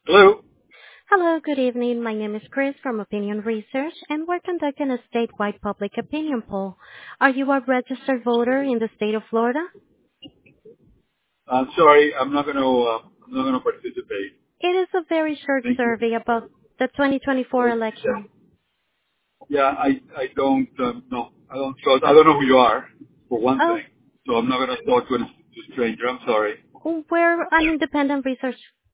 Hello. Hello, good evening. My name is Chris from Opinion Research, and we're conducting a statewide public opinion poll. Are you a registered voter in the state of Florida? I'm sorry, I'm not gonna participate. It is a very short Thank you. survey about the 2024 Yeah, election. yeah. I don't no, I don't trust. I don't know who you are, for one Oh, thing. So I'm not gonna talk to a stranger. I'm sorry. we're an independent research